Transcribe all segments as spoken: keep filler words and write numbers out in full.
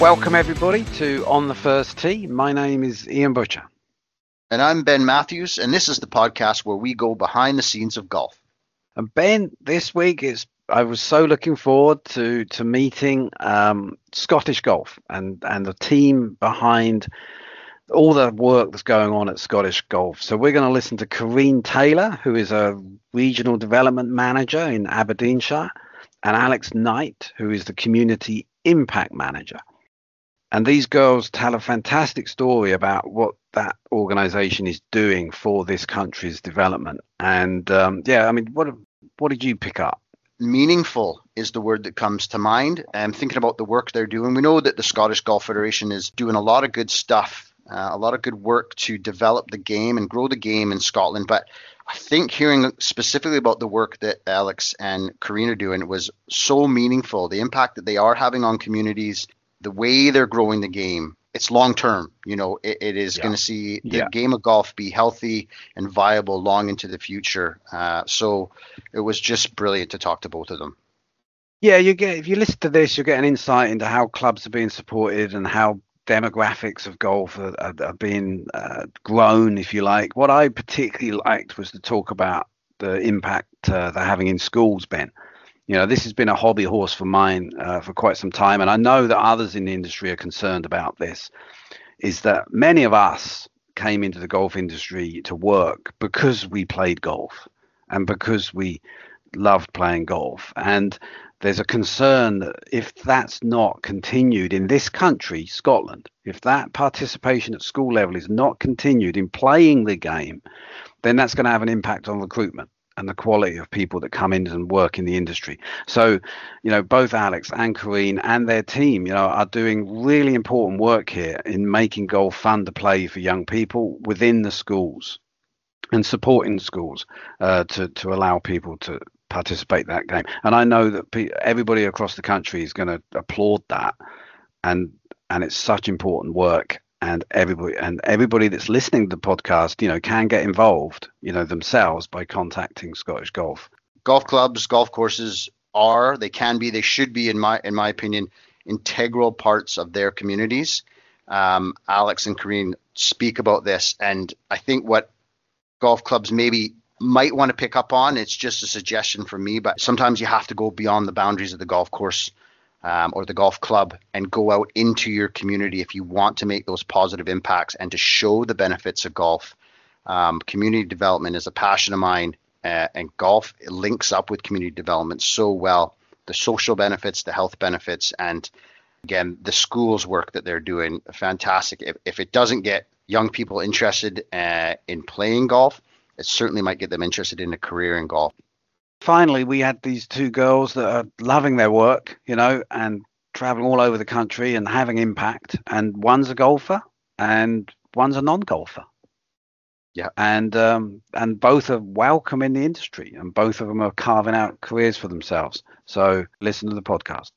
Welcome everybody to On the First Tee. My name is Ian Butcher. And I'm Ben Matthews, and this is the podcast where we go behind the scenes of golf. And Ben, this week is I was so looking forward to to meeting um, Scottish Golf and and the team behind all the work that's going on at Scottish Golf. So we're going to listen to Corrine Taylor, who is a regional development manager in Aberdeenshire, and Alex Knight, who is the community impact manager. And these girls tell a fantastic story about what that organization is doing for this country's development. And um, yeah, I mean, what what did you pick up? Meaningful is the word that comes to mind. I'm thinking about the work they're doing. We know that the Scottish Golf Federation is doing a lot of good stuff, uh, a lot of good work to develop the game and grow the game in Scotland. But I think hearing specifically about the work that Alex and Corrine are doing was so meaningful. The impact that they are having on communities, the way they're growing the game, it's long term. You know, it, it is yeah. going to see the yeah. game of golf be healthy and viable long into the future. Uh, so it was just brilliant to talk to both of them. Yeah, you get if you listen to this, you get an insight into how clubs are being supported and how demographics of golf are, are, are being uh, grown, if you like. What I particularly liked was to talk about the impact uh, they're having in schools, Ben. You know, this has been a hobby horse for mine uh, for quite some time, and I know that others in the industry are concerned about this, is that many of us came into the golf industry to work because we played golf and because we loved playing golf. And there's a concern that if that's not continued in this country, Scotland, if that participation at school level is not continued in playing the game, then that's going to have an impact on recruitment and the quality of people that come in and work in the industry. So, you know, both Alex and Corrine and their team, you know, are doing really important work here in making golf fun to play for young people within the schools and supporting schools uh, to, to allow people to participate in that game. And I know that pe- everybody across the country is going to applaud that. And, and it's such important work. And everybody and everybody that's listening to the podcast, you know, can get involved, you know, themselves by contacting Scottish Golf. Golf clubs, golf courses are, they can be, they should be, in my in my opinion, integral parts of their communities. Um, Alex and Corrine speak about this, and I think what golf clubs maybe might want to pick up on, it's just a suggestion from me, but sometimes you have to go beyond the boundaries of the golf course Um, or the golf club and go out into your community if you want to make those positive impacts and to show the benefits of golf. Um, community development is a passion of mine, uh, and golf links up with community development so well. The social benefits, the health benefits, and again, the schools work that they're doing, fantastic. If, if it doesn't get young people interested uh, in playing golf, it certainly might get them interested in a career in golf. Finally, we had these two girls that are loving their work, you know, and traveling all over the country and having impact. And one's a golfer and one's a non-golfer. Yeah. And um, and both are welcome in the industry, and both of them are carving out careers for themselves. So listen to the podcast.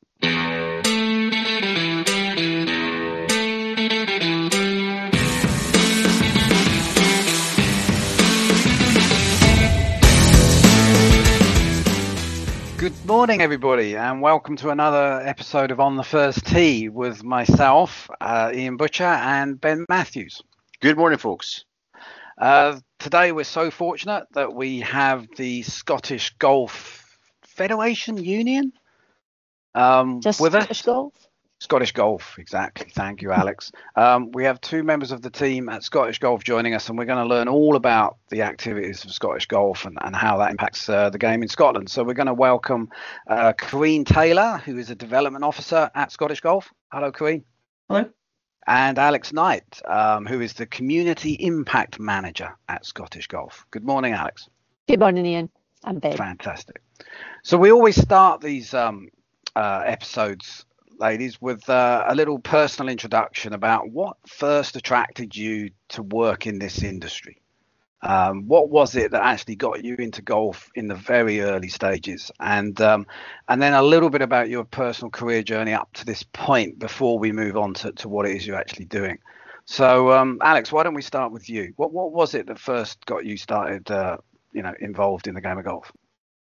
Good morning, everybody, and welcome to another episode of On the First Tee with myself, uh, Ian Butcher, and Ben Matthews. Good morning, folks. Uh, today, we're so fortunate that we have the Scottish Golf Federation Union um, Just with Scottish us. Golf? Scottish Golf, exactly. Thank you, Alex. Um, we have two members of the team at Scottish Golf joining us, and we're going to learn all about the activities of Scottish Golf and, and how that impacts uh, the game in Scotland. So we're going to welcome uh, Corrine Taylor, who is a development officer at Scottish Golf. Hello, Corrine. Hello. And Alex Knight, um, who is the community impact manager at Scottish Golf. Good morning, Alex. Good morning, Ian. I'm Ben. Fantastic. So we always start these um, uh, episodes, ladies, with uh, a little personal introduction about what first attracted you to work in this industry. Um, what was it that actually got you into golf in the very early stages? And um, and then a little bit about your personal career journey up to this point before we move on to, to what it is you're actually doing. So, um, Alex, why don't we start with you? What what was it that first got you started, uh, you know, involved in the game of golf?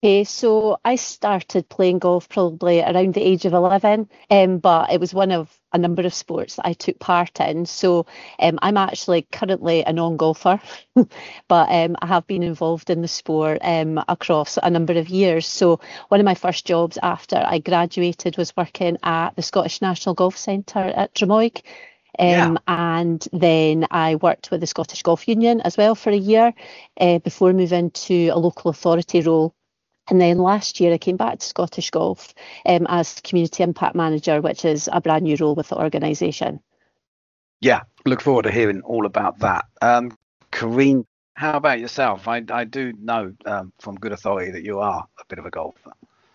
Okay, so I started playing golf probably around the age of eleven, um, but it was one of a number of sports that I took part in. So um, I'm actually currently a non-golfer, but um, I have been involved in the sport um, across a number of years. So one of my first jobs after I graduated was working at the Scottish National Golf Centre at Drummoyk. Yeah. Um, and then I worked with the Scottish Golf Union as well for a year uh, before moving to a local authority role. And then last year I came back to Scottish Golf um, as Community Impact Manager, which is a brand new role with the organisation. Yeah, look forward to hearing all about that. Um, Kareen, how about yourself? I, I do know um, from good authority that you are a bit of a golfer.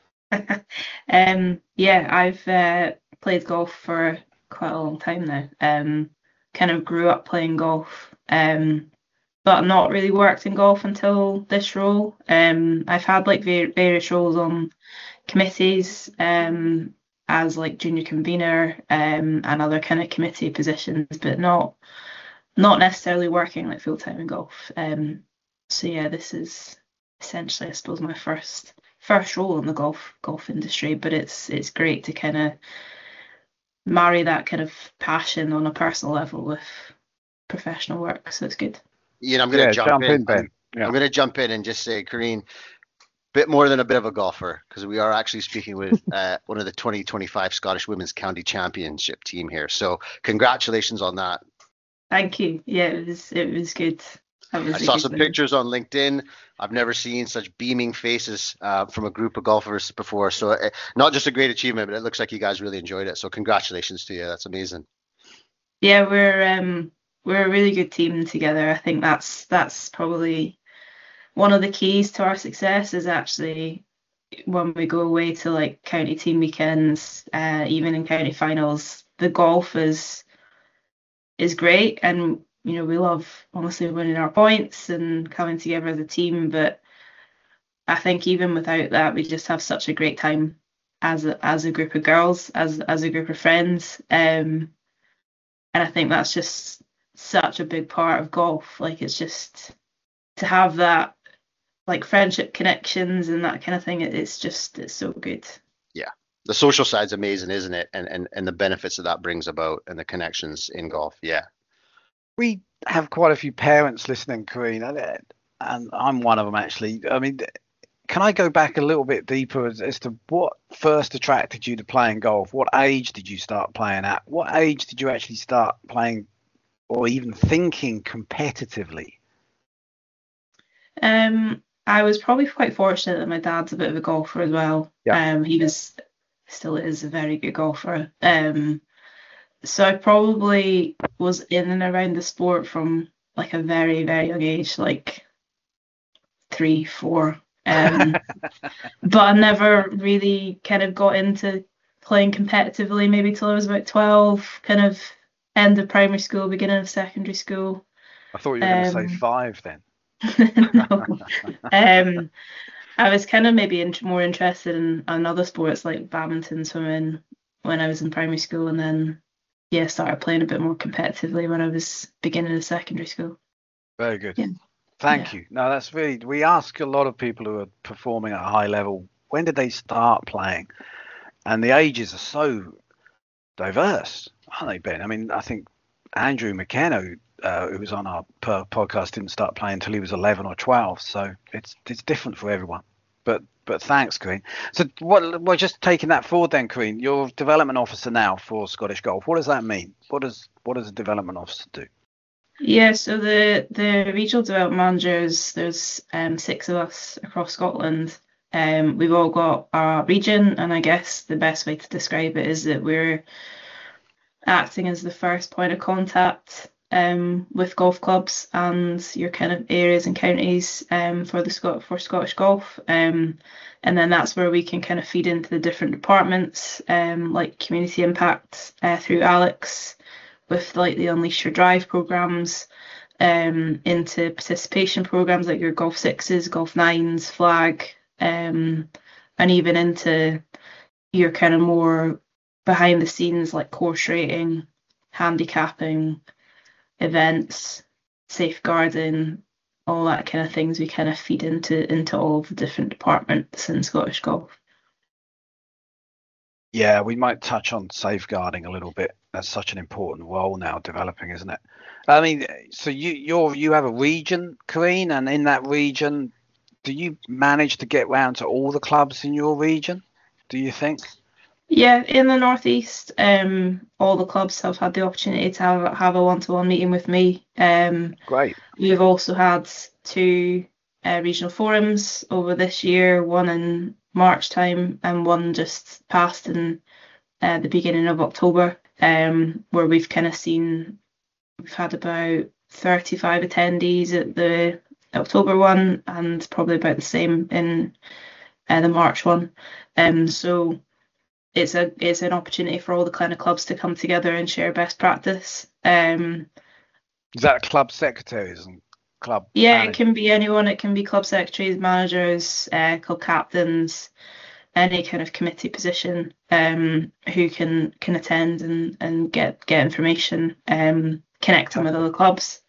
um, yeah, I've uh, played golf for quite a long time now. Um, kind of grew up playing golf, um, but not really worked in golf until this role. Um, I've had like var- various roles on committees, um, as like junior convener, um, and other kind of committee positions, but not not necessarily working like full time in golf. Um, so yeah, this is essentially, I suppose, my first first role in the golf golf industry, but it's it's great to kind of marry that kind of passion on a personal level with professional work. So it's good. You know, I'm going to Yeah, jump, jump in. in, Ben. I'm, Yeah. I'm going to jump in and just say, Kareen, bit more than a bit of a golfer, because we are actually speaking with uh, one of the twenty twenty-five Scottish Women's County Championship team here. So congratulations on that. Thank you. Yeah, it was it was good. That was I a saw good some win. pictures on LinkedIn. I've never seen such beaming faces uh, from a group of golfers before. So uh, not just a great achievement, but it looks like you guys really enjoyed it. So congratulations to you. That's amazing. Yeah, we're um we're a really good team together. I think that's that's probably one of the keys to our success, is actually when we go away to like county team weekends, uh, even in county finals, the golf is is great, and you know we love honestly winning our points and coming together as a team. But I think even without that, we just have such a great time as a, as a group of girls, as as a group of friends. Um, and I think that's just such a big part of golf. Like, it's just to have that like friendship connections and that kind of thing. It, it's just it's so good. Yeah. The social side's amazing, isn't it? And, and and the benefits that that brings about and the connections in golf. Yeah. We have quite a few parents listening, Kareen, and and I'm one of them actually. I mean, can I go back a little bit deeper as, as to what first attracted you to playing golf? What age did you start playing at? What age did you actually start playing or even thinking competitively? Um, I was probably quite fortunate that my dad's a bit of a golfer as well. Yeah. Um, he was still is a very good golfer. Um, so I probably was in and around the sport from like a very, very young age, like three, four. Um, but I never really kind of got into playing competitively, maybe till I was about twelve, kind of end of primary school, beginning of secondary school. I thought you were going to say Um, five then. no. Um, I was kind of maybe in, more interested in, in other sports like badminton, swimming when I was in primary school, and then yeah, started playing a bit more competitively when I was beginning of secondary school. Very good. Yeah. Thank Yeah. you. No, that's really, we ask a lot of people who are performing at a high level, when did they start playing? And the ages are so diverse, aren't they, Ben? I mean, I think Andrew McKenna, uh, who was on our per podcast, didn't start playing until he was eleven or twelve. So it's it's different for everyone. But but thanks, Kareen. So what we're just taking that forward then, Kareen. You're development officer now for Scottish Golf. What does that mean? What does what does a development officer do? Yeah, so the the regional development managers, there's um six of us across Scotland. Um, we've all got our region, and I guess the best way to describe it is that we're acting as the first point of contact um with golf clubs and your kind of areas and counties um for the Scot for Scottish Golf. Um, and then that's where we can kind of feed into the different departments, um like community impact uh, through Alex, with like the Unleash Your Drive programs, um, into participation programs like your Golf Sixes, Golf Nines, Flag, um, and even into your kind of more behind the scenes like course rating, handicapping, events, safeguarding, all that kind of things we kind of feed into into all of the different departments in Scottish Golf. Yeah, we might touch on safeguarding a little bit. That's such an important role now developing, isn't it? I mean, so you you're you have a region, Kareen, and in that region, do you manage to get round to all the clubs in your region? Do you think? Yeah, in the Northeast, um, all the clubs have had the opportunity to have, have a one-to-one meeting with me. Um, Great. we've also had two uh, regional forums over this year, one in March time and one just passed in uh, the beginning of October, um, where we've kind of seen, we've had about thirty-five attendees at the October one and probably about the same in uh, the March one. Um, so it's a it's an opportunity for all the kind of clubs to come together and share best practice. Um, Is that club secretaries and club? yeah, managers? It can be anyone. It can be club secretaries, managers, uh, club captains, any kind of committee position, um, who can can attend and and get get information, um, connect them with other clubs.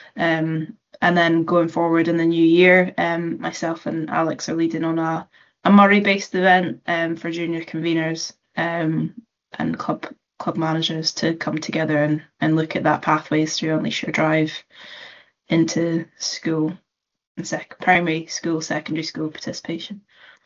Um, and then going forward in the new year, um, myself and Alex are leading on a a Murray-based event um, for junior conveners um, and club club managers to come together and, and look at that pathways through Unleash Your Drive into school and sec- primary school, secondary school participation.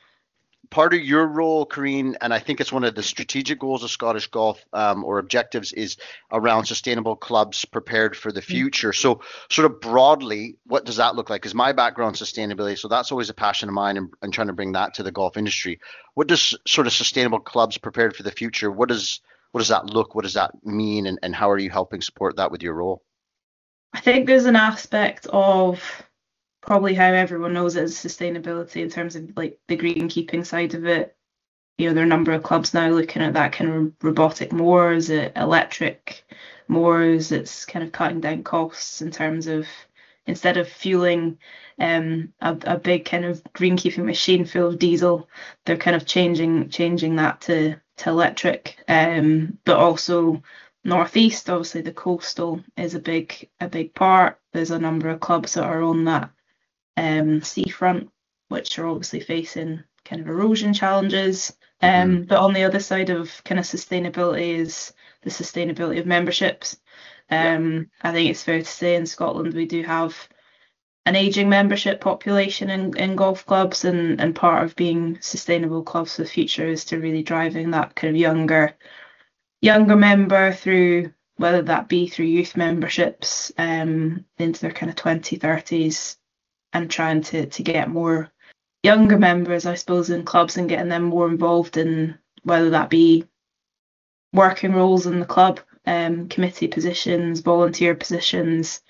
Part of your role, Kareen, and I think it's one of the strategic goals of Scottish Golf, um, or objectives, is around sustainable clubs prepared for the future. So sort of broadly, what does that look like? Because my background is sustainability, so that's always a passion of mine, and, and trying to bring that to the golf industry. What does sort of sustainable clubs prepared for the future, what does what does that look, what does that mean, and, and how are you helping support that with your role? I think there's an aspect of probably how everyone knows it as sustainability in terms of like the greenkeeping side of it. You know, there are a number of clubs now looking at that kind of robotic mowers, it electric mowers. It's kind of cutting down costs in terms of instead of fueling um, a, a big kind of greenkeeping machine full of diesel, they're kind of changing changing that to to electric. Um, but also Northeast, obviously the coastal is a big a big part. There's a number of clubs that are on that um, seafront, which are obviously facing kind of erosion challenges. Um, mm-hmm. But on the other side of kind of sustainability is the sustainability of memberships. Um, yeah. I think it's fair to say in Scotland we do have an ageing membership population in, in golf clubs, and, and part of being sustainable clubs for the future is to really driving that kind of younger younger member through, whether that be through youth memberships um, into their kind of twenties, thirties, and trying to, to get more younger members, I suppose, in clubs and getting them more involved in whether that be working roles in the club, um, committee positions, volunteer positions,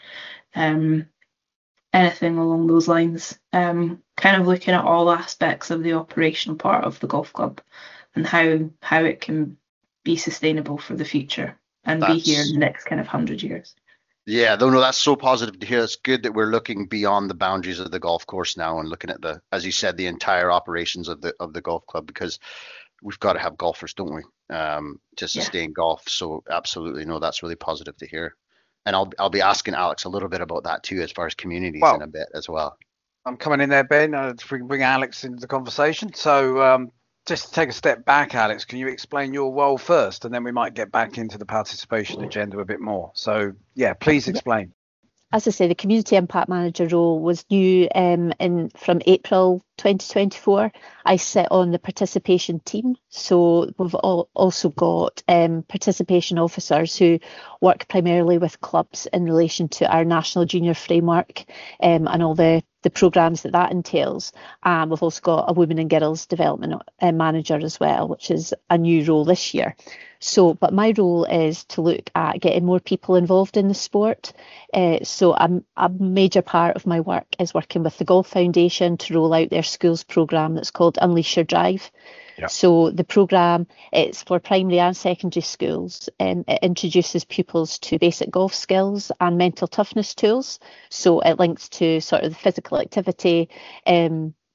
um, anything along those lines. Um, kind of looking at all aspects of the operational part of the golf club and how how it can be sustainable for the future and that's, be here in the next kind of hundred years. Yeah, no, no, that's so positive to hear. It's good that we're looking beyond the boundaries of the golf course now and looking at the, as you said, the entire operations of the of the golf club, because we've got to have golfers, don't we, um, to sustain yeah. golf. So absolutely, no, that's really positive to hear. And I'll I'll be asking Alex a little bit about that too, as far as communities well, in a bit as well. I'm coming in there, Ben, uh, to bring Alex into the conversation. So um, just to take a step back, Alex, can you explain your role first, and then we might get back into the participation agenda a bit more. So yeah, please explain. As I say, the Community Impact Manager role was new um, in from April twenty twenty-four. I sit on the participation team, so we've all also got um, participation officers who work primarily with clubs in relation to our National Junior Framework um, and all the, the programmes that that entails. And we've also got a Women and Girls Development uh, Manager as well, which is a new role this year. So, but my role is to look at getting more people involved in the sport. Uh, so a, a major part of my work is working with the Golf Foundation to roll out their schools programme that's called Unleash Your Drive. Yeah. So the programme, it's for primary and secondary schools. Um, it introduces pupils to basic golf skills and mental toughness tools. So it links to sort of the physical activity, um,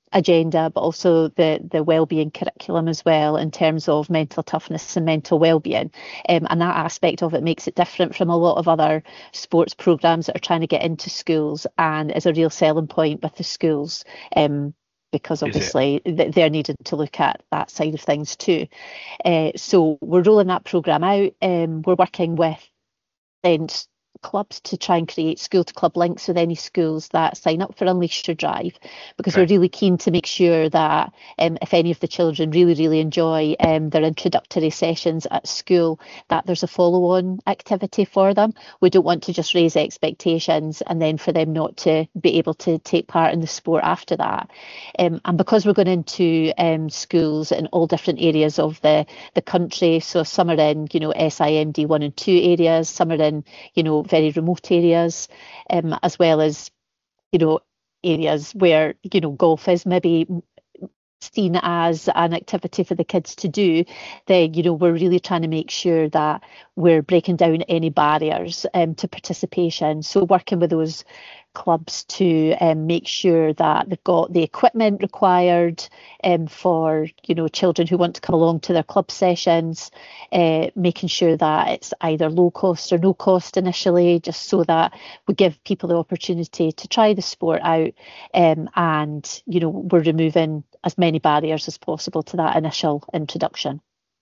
agenda, but also the the wellbeing curriculum as well, in terms of mental toughness and mental wellbeing. Um, and that aspect of it makes it different from a lot of other sports programs that are trying to get into schools, and is a real selling point with the schools. Um, because obviously they're needed to look at that side of things too. Uh, so we're rolling that programme out. Um, we're working with then clubs to try and create school to club links with any schools that sign up for Unleash Your Drive, because okay. we're really keen to make sure that um, if any of the children really, really enjoy um, their introductory sessions at school, that there's a follow-on activity for them. We don't want to just raise expectations and then for them not to be able to take part in the sport after that. Um, and because we're going into um, schools in all different areas of the, the country, so some are in, you know, S I M D one and two areas, some are in, you know, very remote areas, um, as well as, you know, areas where, you know, golf is maybe seen as an activity for the kids to do, then, you know, we're really trying to make sure that we're breaking down any barriers um, to participation. So working with those clubs to um, make sure that they've got the equipment required um, for, you know, children who want to come along to their club sessions, uh, making sure that it's either low cost or no cost initially, just so that we give people the opportunity to try the sport out, um, and, you know, we're removing as many barriers as possible to that initial introduction.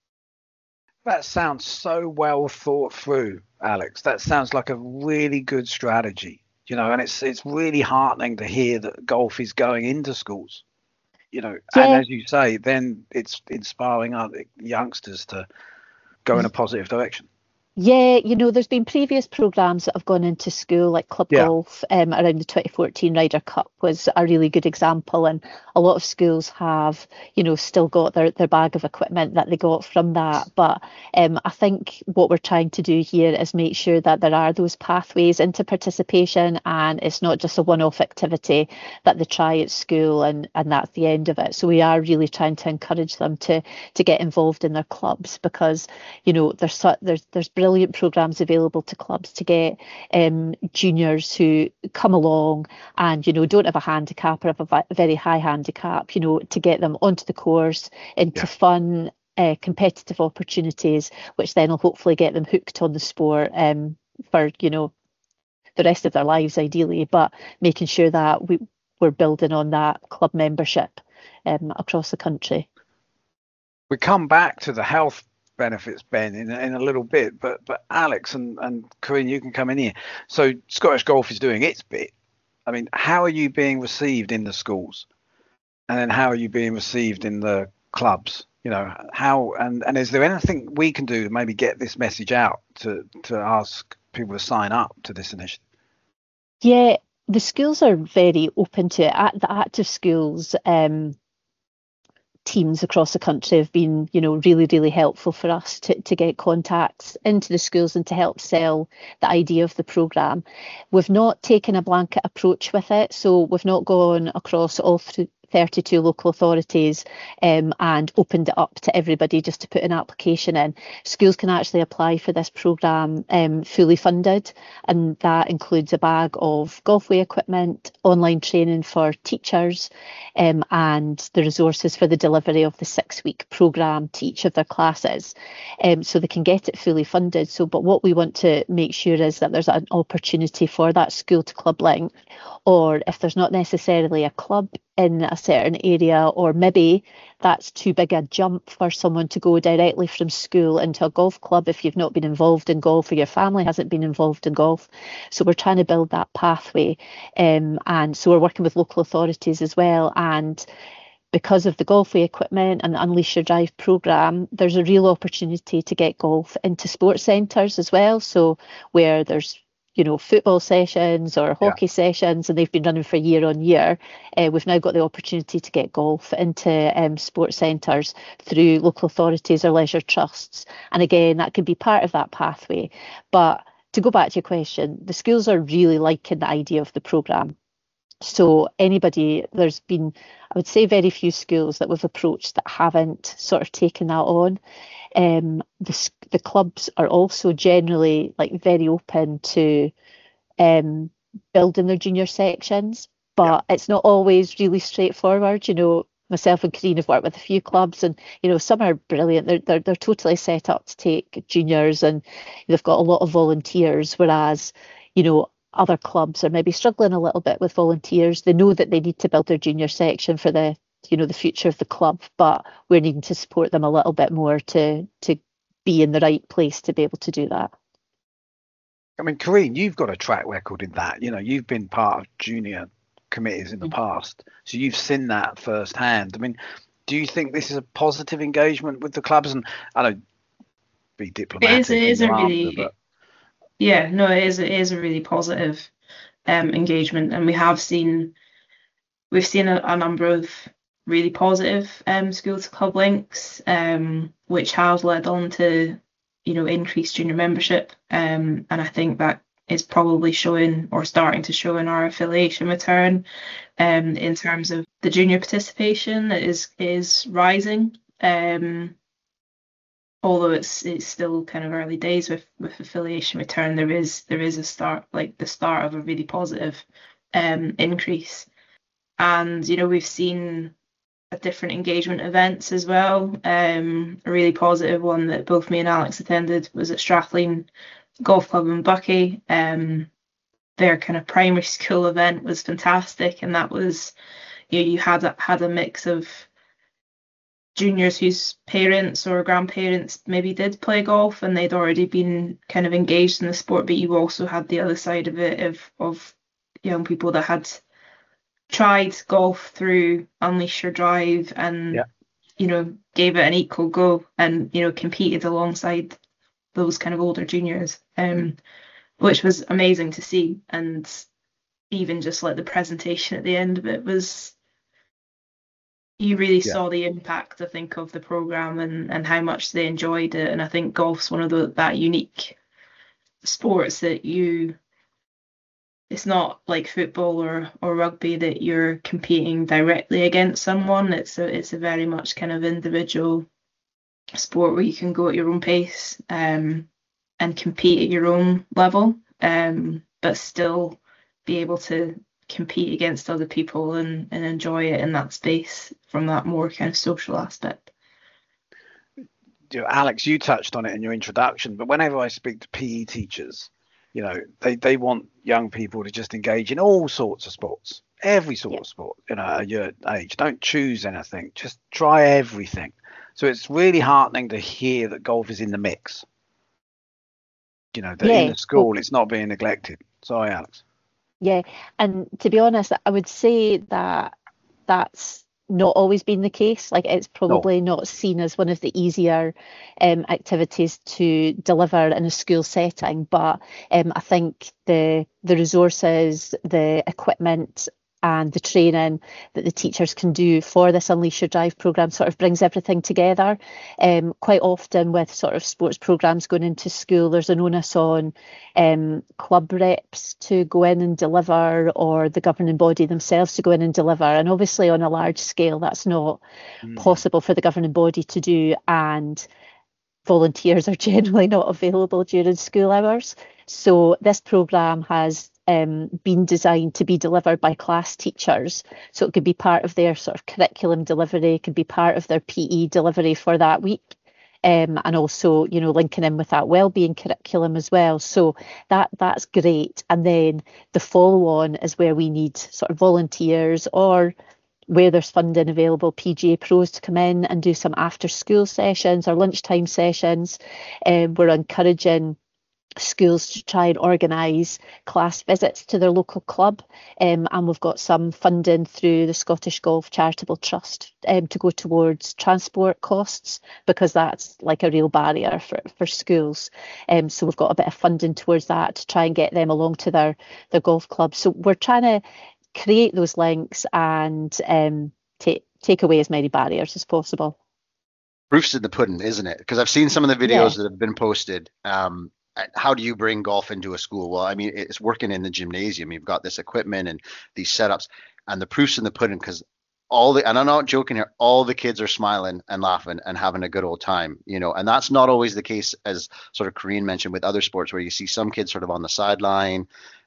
That sounds so well thought through, Alex. That sounds like a really good strategy. You know, and it's it's really heartening to hear that golf is going into schools, you know, yeah. And as you say, then it's inspiring other youngsters to go in a positive direction. Yeah, you know, there's been previous programmes that have gone into school, like club yeah. golf um, around the twenty fourteen Ryder Cup was a really good example. And a lot of schools have, you know, still got their, their bag of equipment that they got from that. But um, I think what we're trying to do here is make sure that there are those pathways into participation, and it's not just a one-off activity that they try at school and, and that's the end of it. So we are really trying to encourage them to to get involved in their clubs, because, you know, there's there's there's brilliant programs available to clubs to get um, juniors who come along and, you know, don't have a handicap or have a very high handicap, you know, to get them onto the course, into yeah. fun, uh, competitive opportunities, which then will hopefully get them hooked on the sport um, for, you know, the rest of their lives ideally, but making sure that we, we're building on that club membership um, across the country. We come back to the health benefits, Ben, in, in a little bit, but but Alex and and Corinne, you can come in here. So Scottish Golf is doing its bit. I mean, how are you being received in the schools, and then how are you being received in the clubs? You know, how and and is there anything we can do to maybe get this message out to to ask people to sign up to this initiative? Yeah, the schools are very open to it. At the active schools, um teams across the country have been, you know, really, really helpful for us to, to get contacts into the schools and to help sell the idea of the programme. We've not taken a blanket approach with it, so we've not gone across all through thirty-two local authorities um, and opened it up to everybody just to put an application in. Schools can actually apply for this programme um, fully funded, and that includes a bag of golfway equipment, online training for teachers, um, and the resources for the delivery of the six-week programme to each of their classes. Um, so they can get it fully funded. So, but what we want to make sure is that there's an opportunity for that school to club link, or if there's not necessarily a club in a certain area, or maybe that's too big a jump for someone to go directly from school into a golf club if you've not been involved in golf or your family hasn't been involved in golf. So we're trying to build that pathway, um, and so we're working with local authorities as well. And because of the golfway equipment and the Unleash Your Drive programme, there's a real opportunity to get golf into sports centres as well. So where there's, you know, football sessions or hockey yeah. sessions, and they've been running for year on year, uh, we've now got the opportunity to get golf into um, sports centres through local authorities or leisure trusts. And again, that could be part of that pathway. But to go back to your question, the schools are really liking the idea of the programme. So anybody, there's been, I would say, very few schools that we've approached that haven't sort of taken that on. Um, the the clubs are also generally like very open to um, building their junior sections. but it's not always really straightforward. You know, myself and Kareen have worked with a few clubs, and you know, some are brilliant. They're they're they're totally set up to take juniors, and they've got a lot of volunteers. Whereas, you know, other clubs are maybe struggling a little bit with volunteers. They know that they need to build their junior section for the, you know, the future of the club, but we're needing to support them a little bit more to to be in the right place to be able to do that. I mean, Kareen, you've got a track record in that. You know, you've been part of junior committees in the past, so you've seen that firsthand. I mean, do you think this is a positive engagement with the clubs? And I don't be diplomatic. It is, it is a really, answer, but... yeah, no, it is, it is a really positive um, engagement, and we have seen, we've seen a, a number of really positive um, school to club links, um, which have led on to, you know, increased junior membership, um, and I think that is probably showing or starting to show in our affiliation return, um, in terms of the junior participation that is is rising. Um, although it's it's still kind of early days with with affiliation return, there is there is a start, like the start of a really positive um, increase, and you know, we've seen at different engagement events as well. Um, a really positive one that both me and Alex attended was at Strathleen Golf Club in Buckie. Um, their kind of primary school event was fantastic, and that was, you know, you had a, had a mix of juniors whose parents or grandparents maybe did play golf and they'd already been kind of engaged in the sport, but you also had the other side of it of of young people that had tried golf through Unleash Your Drive and, yeah. you know, gave it an equal go and, you know, competed alongside those kind of older juniors, um, which was amazing to see. And even just like the presentation at the end of it was, you really yeah. saw the impact, I think, of the program and, and how much they enjoyed it. And I think golf's one of the, that unique sports that you, it's not like football or, or rugby that you're competing directly against someone. It's a, it's a very much kind of individual sport where you can go at your own pace, um, and compete at your own level, um, but still be able to compete against other people and, and enjoy it in that space from that more kind of social aspect. You know, Alex, you touched on it in your introduction, but whenever I speak to P E teachers, you know, they, they want young people to just engage in all sorts of sports, every sort yeah. of sport, you know, at your age. Don't choose anything, just try everything. So it's really heartening to hear that golf is in the mix. You know, that yeah. in the school, well, it's not being neglected. Sorry, Alex. Yeah, and to be honest, I would say that that's not always been the case. Like, it's probably no. not seen as one of the easier um, activities to deliver in a school setting, but um, I think the the resources, the equipment and the training that the teachers can do for this Unleash Your Drive programme sort of brings everything together. Um, quite often with sort of sports programmes going into school, there's an onus on um, club reps to go in and deliver, or the governing body themselves to go in and deliver. And obviously on a large scale, that's not mm. possible for the governing body to do. And volunteers are generally not available during school hours. So this programme has um, been designed to be delivered by class teachers. So it could be part of their sort of curriculum delivery, it could be part of their P E delivery for that week. Um, and also, you know, linking in with that wellbeing curriculum as well. So that that's great. And then the follow on is where we need sort of volunteers, or where there's funding available, P G A pros to come in and do some after school sessions or lunchtime sessions. Um, we're encouraging schools to try and organise class visits to their local club, um, and we've got some funding through the Scottish Golf Charitable Trust um, to go towards transport costs, because that's like a real barrier for, for schools. Um, so we've got a bit of funding towards that to try and get them along to their, their golf club. So we're trying to create those links and um, take take away as many barriers as possible. Proof's in the pudding, isn't it? Because I've seen some of the videos yeah. that have been posted. Um, how do you bring golf into a school? Well, I mean, it's working in the gymnasium. You've got this equipment and these setups, and the proof's in the pudding, because all the, and I'm not joking here, all the kids are smiling and laughing and having a good old time, you know, and that's not always the case, as sort of Kareen mentioned, with other sports, where you see some kids sort of on the sideline,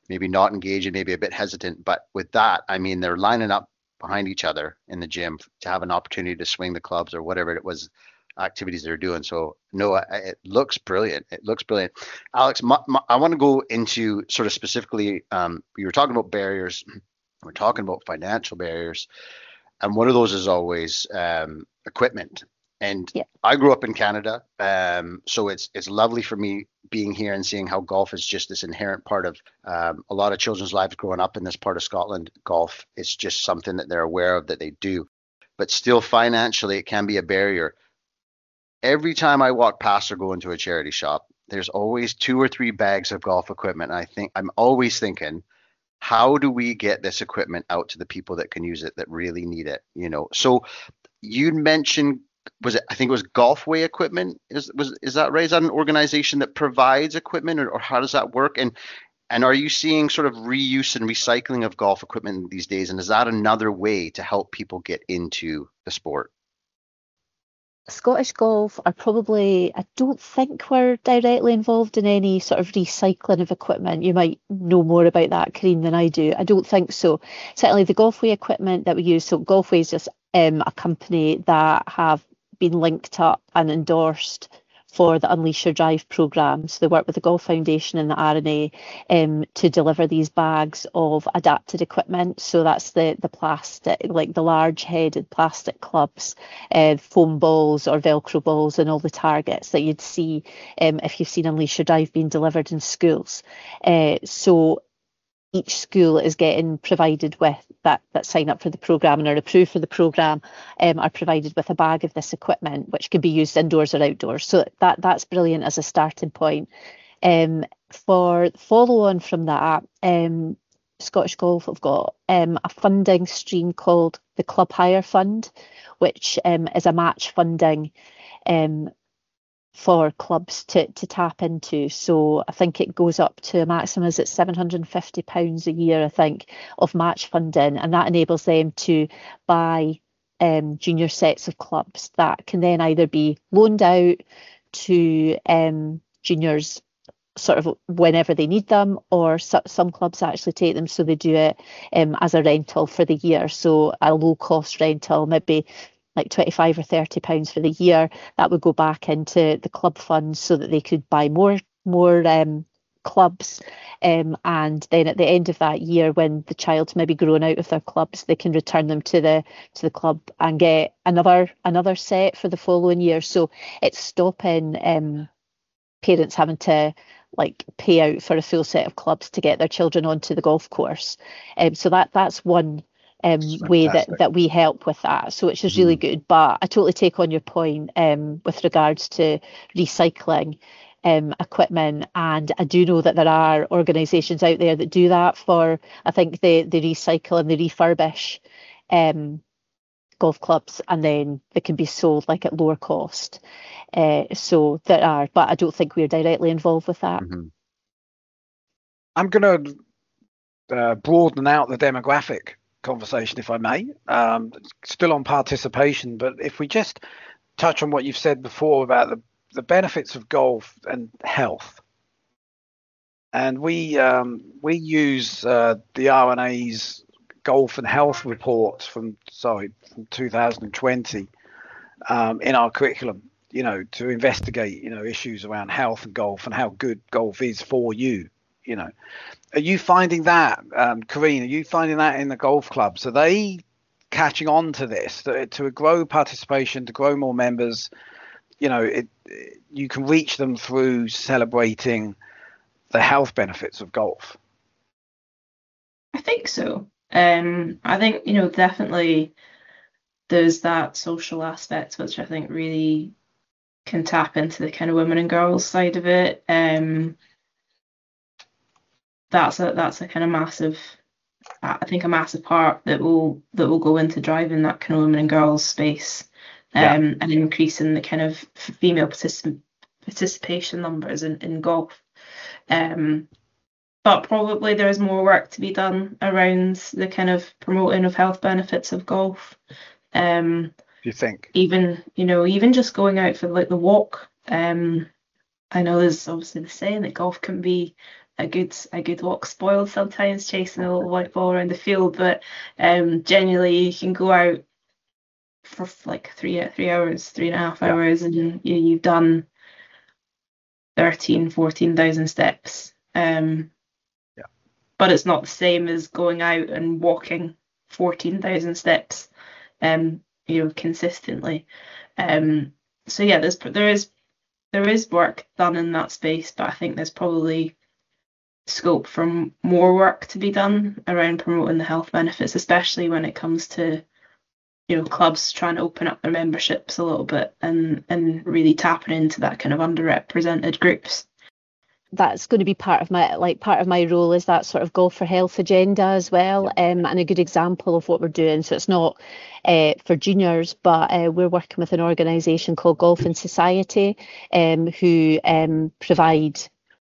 maybe not engaged, maybe a bit hesitant. But with that, I mean, they're lining up behind each other in the gym to have an opportunity to swing the clubs or whatever it was activities they're doing. So no, it looks brilliant. It looks brilliant. Alex, my, my, I want to go into sort of specifically, um, you were talking about barriers. We're talking about financial barriers. And one of those is always um, equipment. And yeah. I grew up in Canada, um, so it's it's lovely for me being here and seeing how golf is just this inherent part of um, a lot of children's lives growing up in this part of Scotland. Golf, it's just something that they're aware of, that they do. But still, financially, it can be a barrier. Every time I walk past or go into a charity shop, there's always two or three bags of golf equipment. And I think I'm always thinking, how do we get this equipment out to the people that can use it, that really need it? You know, so you mentioned, was it, I think it was Golfway Equipment. Is was is that right? Is that an organization that provides equipment, or, or how does that work? And and are you seeing sort of reuse and recycling of golf equipment these days? And is that another way to help people get into the sport? Scottish Golf are probably, I don't think we're directly involved in any sort of recycling of equipment. You might know more about that, Karine, than I do. I don't think so. Certainly the Golfway equipment that we use, so Golfway is just um, a company that have been linked up and endorsed for the Unleash Your Drive programme. So they work with the Golf Foundation and the R N A um, to deliver these bags of adapted equipment. So that's the the plastic, like the large headed plastic clubs, uh, foam balls or Velcro balls, and all the targets that you'd see um, if you've seen Unleash Your Drive being delivered in schools. Uh, so each school is getting provided with that that sign up for the programme and are approved for the programme, um, are provided with a bag of this equipment, which can be used indoors or outdoors. So that that's brilliant as a starting point. Um, for follow on from that, um, Scottish Golf have got um, a funding stream called the Club Hire Fund, which um, is a match funding um, for clubs to, to tap into. So I think it goes up to a maximum, is it seven hundred and fifty pounds a year, I think, of match funding, and that enables them to buy um, junior sets of clubs that can then either be loaned out to um, juniors sort of whenever they need them, or so, some clubs actually take them, so they do it um, as a rental for the year, so a low cost rental, maybe like twenty-five or thirty pounds for the year. That would go back into the club funds so that they could buy more more um, clubs, um, and then at the end of that year, when the child's maybe grown out of their clubs, they can return them to the to the club and get another another set for the following year. So it's stopping um, parents having to like pay out for a full set of clubs to get their children onto the golf course. Um, so that that's one um, way that, that we help with that. So it's just really mm. good. But I totally take on your point um, with regards to recycling um, equipment. And I do know that there are organisations out there that do that for, I think they, they recycle and they refurbish um, golf clubs, and then they can be sold like at lower cost. Uh, so there are, but I don't think we're directly involved with that. Mm-hmm. I'm going to uh, broaden out the demographic conversation, if I may. Um, still on participation, but if we just touch on what you've said before about the, the benefits of golf and health. And we um, we use uh, the R N A's golf and health reports from sorry from two thousand twenty um, in our curriculum, you know, to investigate, you know, issues around health and golf and how good golf is for you. You know, are you finding that, um, Karine? Are you finding that in the golf clubs? Are they catching on to this, to, to grow participation, to grow more members? You know, it, it, you can reach them through celebrating the health benefits of golf. I think so. Um, I think, you know, definitely there's that social aspect, which I think really can tap into the kind of women and girls side of it. Um, that's a that's a kind of massive, I think a massive part that will that will go into driving that kind of women and girls space, um, yeah. and increasing the kind of female particip- participation numbers in, in golf. Um, but probably there is more work to be done around the kind of promoting of health benefits of golf. Um, you think? Even, you know, even just going out for like the walk. Um, I know there's obviously the saying that golf can be a good a good walk spoiled sometimes, chasing a little white ball around the field. But um, generally, you can go out for like three three hours, three and a half Yeah. hours, and you, you've done thirteen, fourteen thousand steps. Um, Yeah. But it's not the same as going out and walking fourteen thousand steps, um, you know, consistently. Um, so yeah, there's there is there is work done in that space, but I think there's probably scope for more work to be done around promoting the health benefits, especially when it comes to, you know, clubs trying to open up their memberships a little bit and and really tapping into that kind of underrepresented groups. That's going to be part of my like part of my role is that sort of golf for health agenda as well, um, and a good example of what we're doing. So it's not uh, for juniors, but uh, we're working with an organisation called Golf in Society, um, who um, provide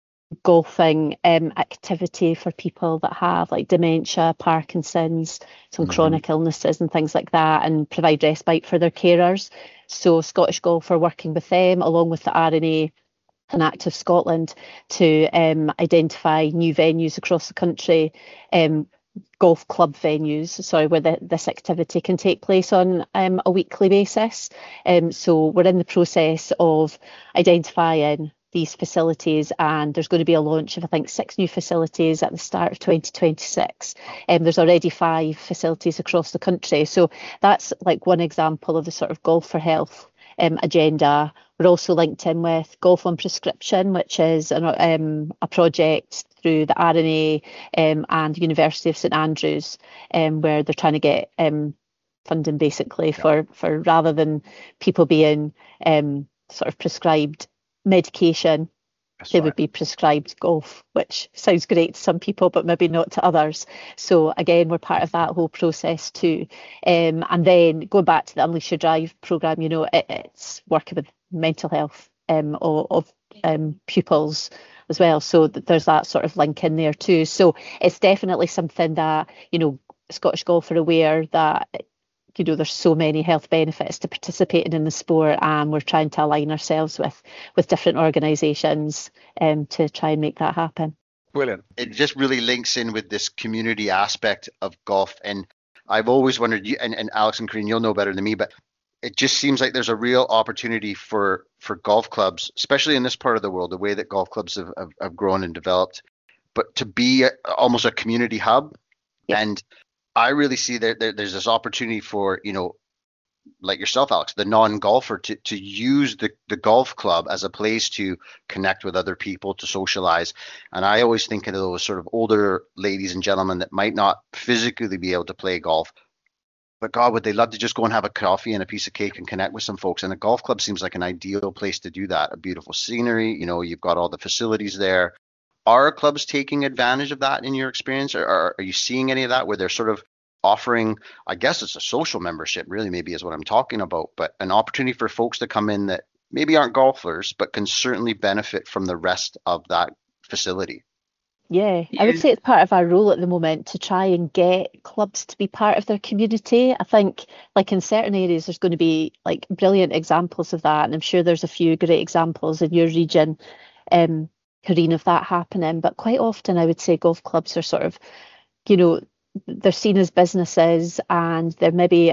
golfing um, activity for people that have like dementia, Parkinson's, some Mm-hmm. chronic illnesses and things like that, and provide respite for their carers. So Scottish Golf are working with them along with the R N A and Active Scotland to um, identify new venues across the country, um, golf club venues, sorry, where the, this activity can take place on um, a weekly basis. Um, so we're in the process of identifying these facilities, and there's going to be a launch of, I think, six new facilities at the start of twenty twenty-six. Um, there's already five facilities across the country. So that's like one example of the sort of golf for health um, agenda. We're also linked in with Golf on Prescription, which is an, um, a project through the R N A um, and University of St Andrews, um, where they're trying to get um, funding basically for, for rather than people being um, sort of prescribed medication, That's they right. would be prescribed golf, which sounds great to some people, but maybe not to others. So again, we're part of that whole process too. Um, and then going back to the Unleash Your Drive programme, you know, it, it's working with mental health um, of, of um, pupils as well. So th- there's that sort of link in there too. So it's definitely something that, you know, Scottish Golf are aware that, you know, there's so many health benefits to participating in the sport, and we're trying to align ourselves with with different organisations um, to try and make that happen. Brilliant. It just really links in with this community aspect of golf. And I've always wondered, you and, and Alex and Karine, you'll know better than me, but it just seems like there's a real opportunity for for golf clubs, especially in this part of the world, the way that golf clubs have, have, have grown and developed, but to be a, almost a community hub. Yeah. And I really see that there, there's this opportunity for, you know, like yourself, Alex, the non-golfer, to to use the, the golf club as a place to connect with other people, to socialize. And I always think of those sort of older ladies and gentlemen that might not physically be able to play golf, but God, would they love to just go and have a coffee and a piece of cake and connect with some folks. And a golf club seems like an ideal place to do that. A beautiful scenery, you know, you've got all the facilities there. Are clubs taking advantage of that in your experience? Or are, are you seeing any of that where they're sort of offering, I guess it's a social membership really maybe is what I'm talking about, but an opportunity for folks to come in that maybe aren't golfers, but can certainly benefit from the rest of that facility? Yeah, I would say it's part of our role at the moment to try and get clubs to be part of their community. I think, like in certain areas, there's going to be like brilliant examples of that, and I'm sure there's a few great examples in your region, um, Karine, of that happening. But quite often, I would say golf clubs are sort of, you know, they're seen as businesses, and they're maybe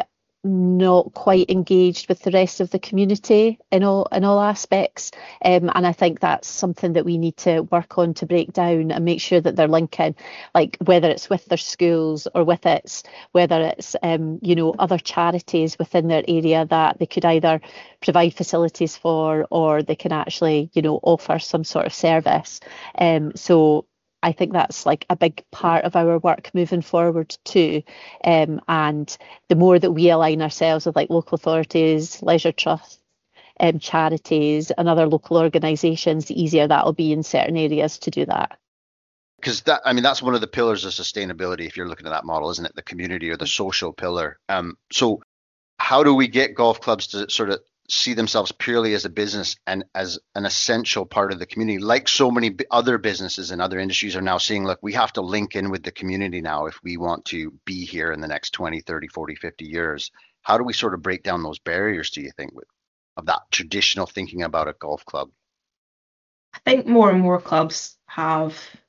not quite engaged with the rest of the community in all in all aspects, um, and I think that's something that we need to work on to break down and make sure that they're linking, like whether it's with their schools or with it's whether it's um, you know, other charities within their area that they could either provide facilities for, or they can actually, you know, offer some sort of service. Um, so I think that's like a big part of our work moving forward too. Um, and the more that we align ourselves with like local authorities, leisure trusts, um, charities and other local organisations, the easier that'll be in certain areas to do that. Because that, I mean, that's one of the pillars of sustainability, if you're looking at that model, isn't it? The community or the social pillar. Um, so how do we get golf clubs to sort of see themselves purely as a business and as an essential part of the community, like so many other businesses and other industries are now seeing? Look, we have to link in with the community now if we want to be here in the next twenty, thirty, forty, fifty years. How do we sort of break down those barriers, do you think, with of that traditional thinking about a golf club? I think more and more clubs have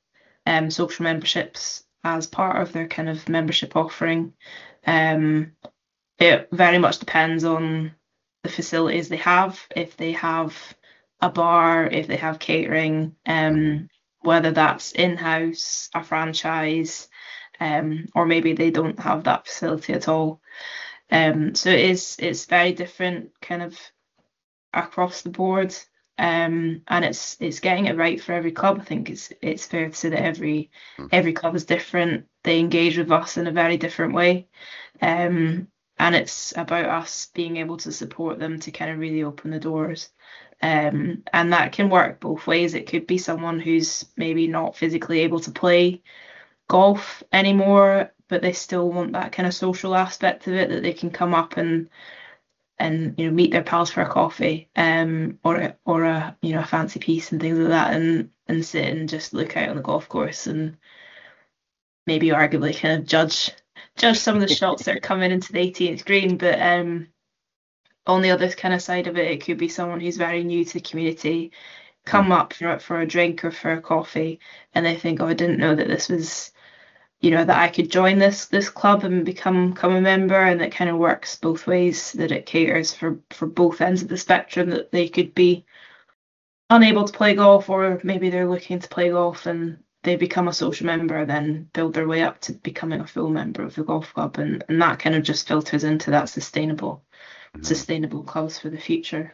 um, social memberships as part of their kind of membership offering. Um, it very much depends on the facilities they have. If they have a bar, if they have catering, um, whether that's in-house, a franchise, um, or maybe they don't have that facility at all. Um, so it is it's very different kind of across the board. Um, and it's it's getting it right for every club. I think it's it's fair to say that every every club is different. They engage with us in a very different way. Um, and it's about us being able to support them to kind of really open the doors. Um, and that can work both ways. It could be someone who's maybe not physically able to play golf anymore, but they still want that kind of social aspect of it, that they can come up and and you know meet their pals for a coffee, um, or a, or a you know a fancy piece and things like that, and and sit and just look out on the golf course and maybe arguably kind of judge judge some of the shots that are coming into the eighteenth green. But um, on the other kind of side of it, it could be someone who's very new to the community, come up for for a drink or for a coffee, and they think, oh, I didn't know that this was, you know, that I could join this this club and become become a member, and it kind of works both ways, that it caters for for both ends of the spectrum, that they could be unable to play golf, or maybe they're looking to play golf and they become a social member, then build their way up to becoming a full member of the golf club, and, and that kind of just filters into that sustainable mm-hmm. sustainable clubs for the future.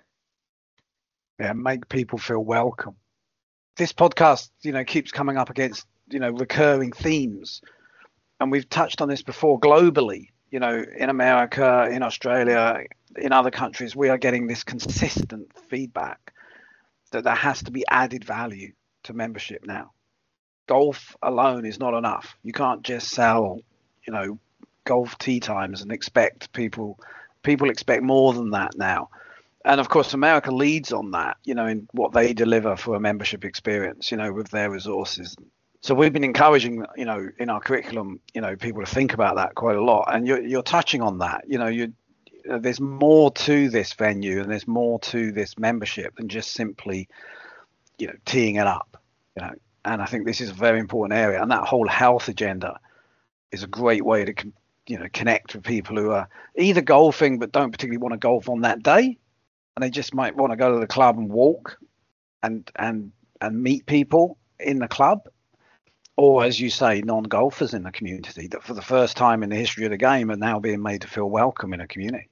Yeah, make people feel welcome. This podcast, you know, keeps coming up against, you know, recurring themes, and we've touched on this before globally. You know, in America, in Australia, in other countries, we are getting this consistent feedback that there has to be added value to membership now. Golf alone is not enough. You can't just sell, you know, golf tee times and expect people people expect more than that now. And of course, America leads on that, you know, in what they deliver for a membership experience, you know, with their resources. So we've been encouraging, you know, in our curriculum, you know, people to think about that quite a lot. And you're you're touching on that, you know, you there's more to this venue, and there's more to this membership than just simply, you know, teeing it up, you know. And I think this is a very important area, and that whole health agenda is a great way to, you know, connect with people who are either golfing but don't particularly want to golf on that day, and they just might want to go to the club and walk and and and meet people in the club, or, as you say, non-golfers in the community that for the first time in the history of the game are now being made to feel welcome in a community.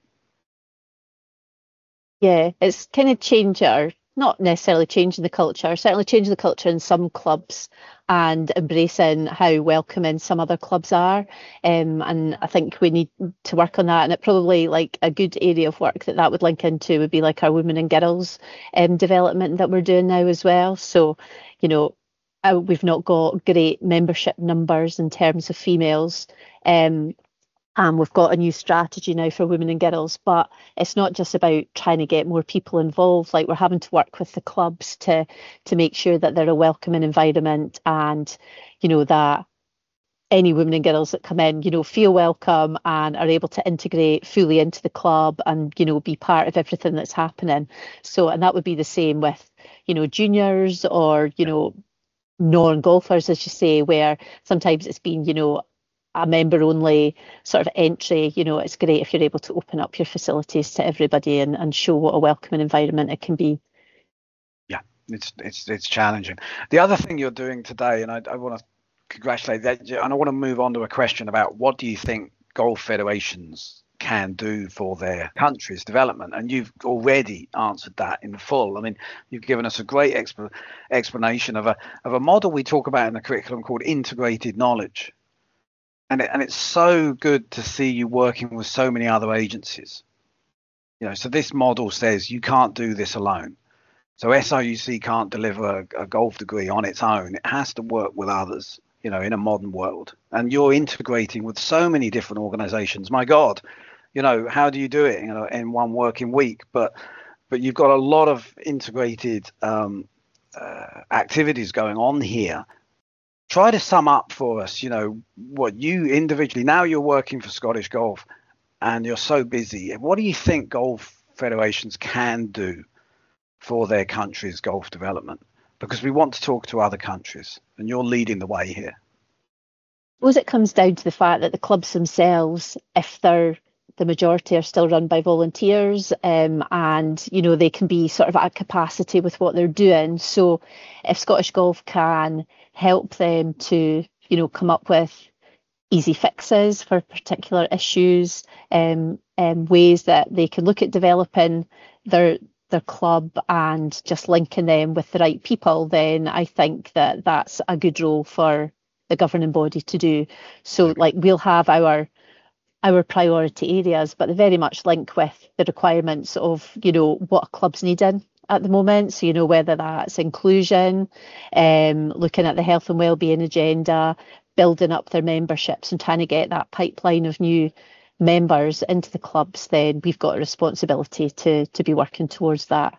Yeah, it's kind of changed our, not necessarily changing the culture, certainly changing the culture in some clubs and embracing how welcoming some other clubs are. Um, and I think we need to work on that. And it probably, like, a good area of work that that would link into would be like our women and girls um, development that we're doing now as well. So, you know, uh, we've not got great membership numbers in terms of females. Um, And we've got a new strategy now for women and girls, but it's not just about trying to get more people involved. Like, we're having to work with the clubs to to make sure that they're a welcoming environment, and, you know, that any women and girls that come in, you know, feel welcome and are able to integrate fully into the club and, you know, be part of everything that's happening. So, and that would be the same with, you know, juniors or, you know, non-golfers, as you say, where sometimes it's been, you know, a member only sort of entry. You know, it's great if you're able to open up your facilities to everybody and, and show what a welcoming environment it can be. Yeah, it's it's it's challenging. The other thing you're doing today, and I, I want to congratulate that, and I want to move on to a question about what do you think golf federations can do for their country's development, and you've already answered that in full. I mean, you've given us a great exp- explanation of a of a model we talk about in the curriculum called integrated knowledge. And, it, and it's so good to see you working with so many other agencies. You know, so this model says you can't do this alone. So S R U C can't deliver a, a golf degree on its own. It has to work with others, you know, in a modern world. And you're integrating with so many different organizations. My God, you know, how do you do it, you know, in one working week? But but you've got a lot of integrated um, uh, activities going on here. Try to sum up for us, you know, what you individually, now you're working for Scottish Golf and you're so busy. What do you think golf federations can do for their country's golf development? because we want to talk to other countries, and you're leading the way here. I suppose it comes down to the fact that the clubs themselves, if they're the majority, are still run by volunteers, um, and you know they can be sort of at capacity with what they're doing. So if Scottish Golf can help them to, you know, come up with easy fixes for particular issues, um, um, ways that they can look at developing their their club and just linking them with the right people, then I think that that's a good role for the governing body to do. So like we'll have our our priority areas, but they very much link with the requirements of, you know, what a club's needing at the moment. So, you know, whether that's inclusion, um, looking at the health and wellbeing agenda, building up their memberships and trying to get that pipeline of new members into the clubs, then we've got a responsibility to to be working towards that.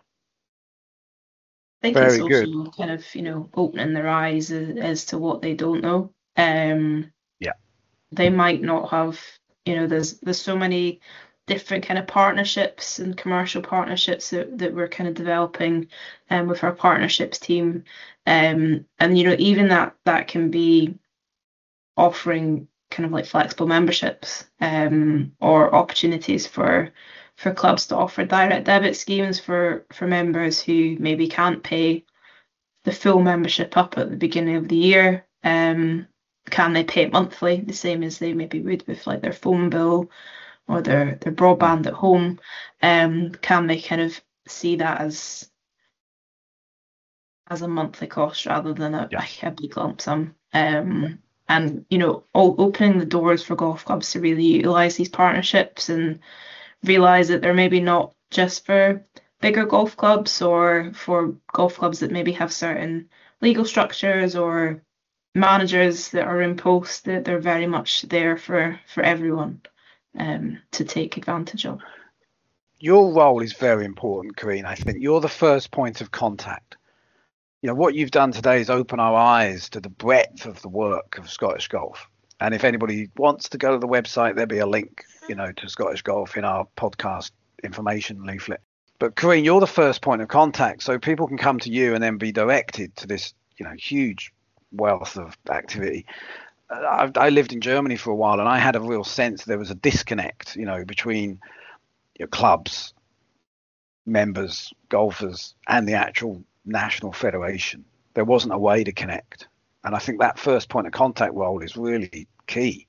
I think Very it's good. also kind of, you know, opening their eyes as, as to what they don't know. Um, Yeah. They might not have, you know, there's there's so many different kind of partnerships and commercial partnerships that, that we're kind of developing um, with our partnerships team. Um, and, you know, even that that can be offering kind of like flexible memberships um, or opportunities for for clubs to offer direct debit schemes for for members who maybe can't pay the full membership up at the beginning of the year. Um, can they pay it monthly, the same as they maybe would with like their phone bill or their their broadband at home? Um, can they kind of see that as as a monthly cost rather than a, Yeah. a big lump sum? Um, and you know, all, opening the doors for golf clubs to really utilize these partnerships and realize that they're maybe not just for bigger golf clubs or for golf clubs that maybe have certain legal structures or managers that are in post, that they're very much there for for everyone um, to take advantage of. Your role is very important, Karine. I think you're the first point of contact. You know, what you've done today is open our eyes to the breadth of the work of Scottish Golf. And if anybody wants to go to the website, there'll be a link, you know, to Scottish Golf in our podcast information leaflet. But Karine, you're the first point of contact, so people can come to you and then be directed to this, you know, huge wealth of activity. I, I lived in Germany for a while, and I had a real sense there was a disconnect, you know, between your clubs, members, golfers, and the actual national federation. There wasn't a way to connect, and I think that first point of contact role is really key.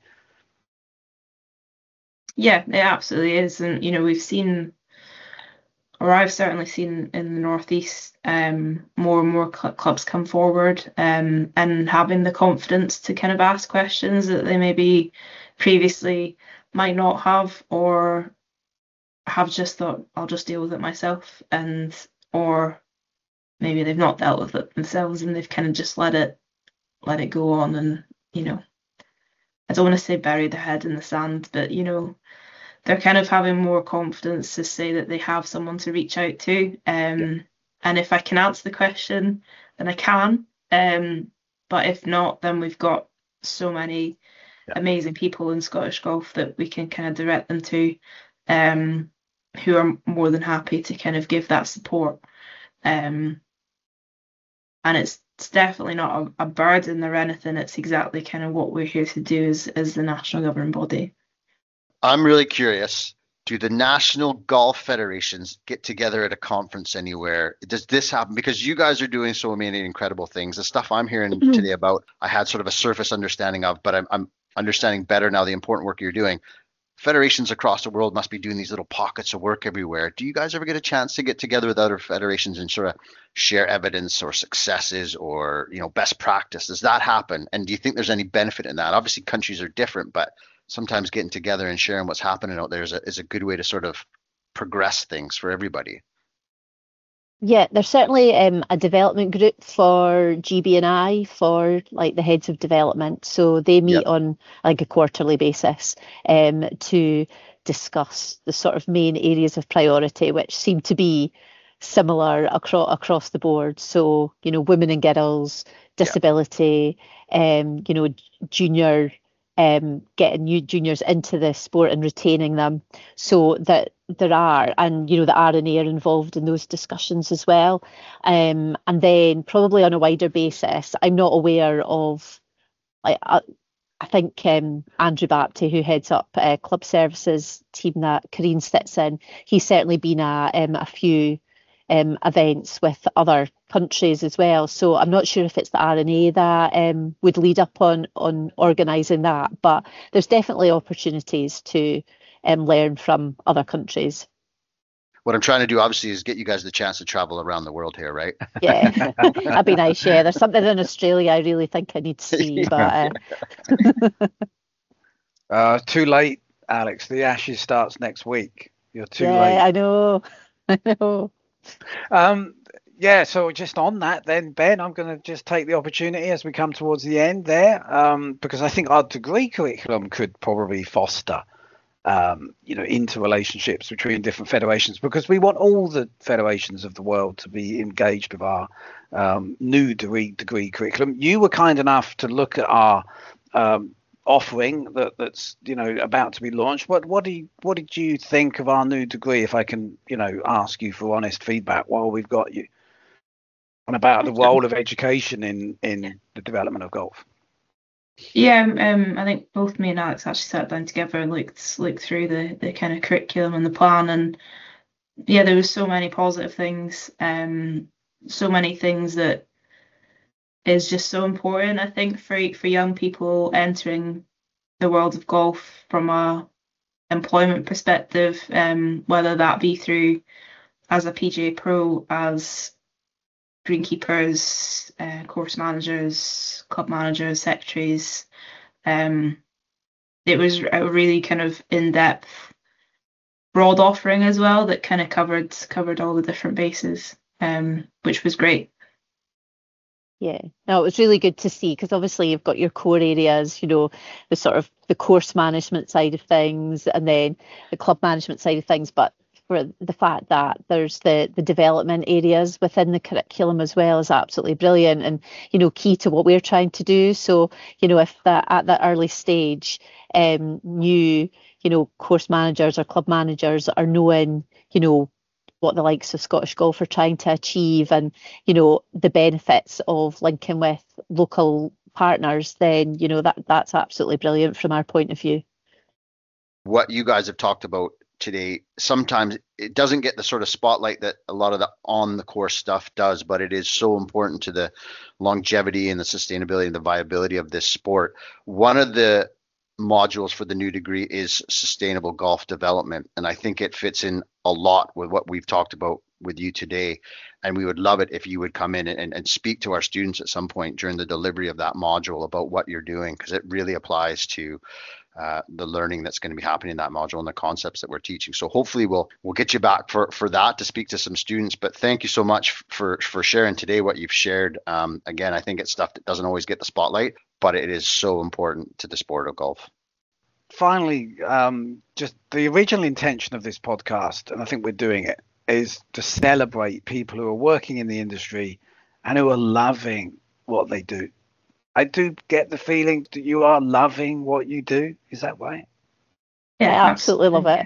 Yeah, it absolutely is, and you know, we've seen, or I've certainly seen in the Northeast, um, more and more cl- clubs come forward um, and having the confidence to kind of ask questions that they maybe previously might not have, or have just thought, I'll just deal with it myself, and or maybe they've not dealt with it themselves and they've kind of just let it let it go on, and you know, I don't want to say bury their head in the sand, but you know, they're kind of having more confidence to say that they have someone to reach out to. Um, yeah. And if I can answer the question, then I can. Um, but if not, then we've got so many yeah. amazing people in Scottish Golf that we can kind of direct them to, um, who are more than happy to kind of give that support. Um, and it's, it's definitely not a, a burden or anything. It's exactly kind of what we're here to do as, as the national governing body. I'm really curious. Do the national golf federations get together at a conference anywhere? Does this happen? Because you guys are doing so many incredible things. The stuff I'm hearing mm-hmm. today about, I had sort of a surface understanding of, but I'm, I'm understanding better now the important work you're doing. Federations across the world must be doing these little pockets of work everywhere. Do you guys ever get a chance to get together with other federations and sort of share evidence or successes or, you know, best practice? Does that happen? And do you think there's any benefit in that? Obviously, countries are different, but sometimes getting together and sharing what's happening out there is a, is a good way to sort of progress things for everybody. Yeah, there's certainly um, a development group for G B and I, for like the heads of development. So they meet yep. on like a quarterly basis um, to discuss the sort of main areas of priority, which seem to be similar across across the board. So, you know, women and girls, disability, yep. um, you know, junior um, getting new juniors into the sport and retaining them, so that there are, and you know, the R and A are involved in those discussions as well. Um, and then probably on a wider basis, I'm not aware of, like, I, I think um, Andrew Bapty, who heads up uh, club services team that Karine sits in, he's certainly been at um, a few um, events with other countries as well. So I'm not sure if it's the R and A that um, would lead up on on organising that, but there's definitely opportunities to um, learn from other countries. What I'm trying to do, obviously, is get you guys the chance to travel around the world here, right? Yeah, that'd be nice. Yeah, there's something in Australia I really think I need to see, but uh... uh, too late, Alex. The Ashes starts next week. You're too yeah, late. I know, I know. Um, yeah. So just on that, then, Ben, I'm going to just take the opportunity as we come towards the end there, um, because I think our degree curriculum could probably foster. Um, you know, interrelationships between different federations, because we want all the federations of the world to be engaged with our um, new degree, degree curriculum. You were kind enough to look at our um, offering that, that's, you know, about to be launched. What what do you, what did you think of our new degree? If I can, you know, ask you for honest feedback while we've got you, and about the role of education in in the development of golf. Yeah, um, I think both me and Alex actually sat down together and looked looked through the the kind of curriculum and the plan, and yeah, there was so many positive things, um, so many things that is just so important, I think, for for young people entering the world of golf from a employment perspective, um, whether that be through as a P G A pro, as greenkeepers, uh, course managers, club managers, secretaries. Um, it was a really kind of in-depth, broad offering as well that kind of covered covered all the different bases, um, which was great. Yeah, no, it was really good to see, because obviously you've got your core areas, you know, the sort of the course management side of things, and then the club management side of things, but for the fact that there's the the development areas within the curriculum as well is absolutely brilliant, and you know, key to what we're trying to do. So you know, if that at that early stage, um, new you know course managers or club managers are knowing, you know, what the likes of Scottish Golf are trying to achieve, and you know, the benefits of linking with local partners, then you know, that that's absolutely brilliant from our point of view. What you guys have talked about today, sometimes it doesn't get the sort of spotlight that a lot of the on the course stuff does, but it is so important to the longevity and the sustainability and the viability of this sport. One of the modules for the new degree is sustainable golf development, and I think it fits in a lot with what we've talked about with you today, and we would love it if you would come in and, and speak to our students at some point during the delivery of that module about what you're doing, because it really applies to uh, the learning that's going to be happening in that module and the concepts that we're teaching. So hopefully we'll we'll get you back for for that to speak to some students. But thank you so much for for sharing today what you've shared. Um, again, I think it's stuff that doesn't always get the spotlight, but it is so important to the sport of golf. Finally, um, just the original intention of this podcast, and I think we're doing it, is to celebrate people who are working in the industry and who are loving what they do. I do get the feeling that you are loving what you do. Is that right? Yeah, I absolutely love it.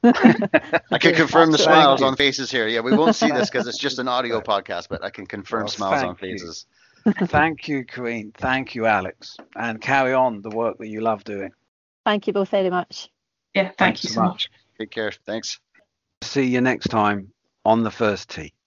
I can confirm the smiles on faces here. Yeah, we won't see this because it's just an audio podcast, but I can confirm well, smiles on faces. Thank you, Karine. Thank you, Alex. And carry on the work that you love doing. Thank you both very much. Yeah, thank Thanks you so much. much. Take care. Thanks. See you next time on the first tee.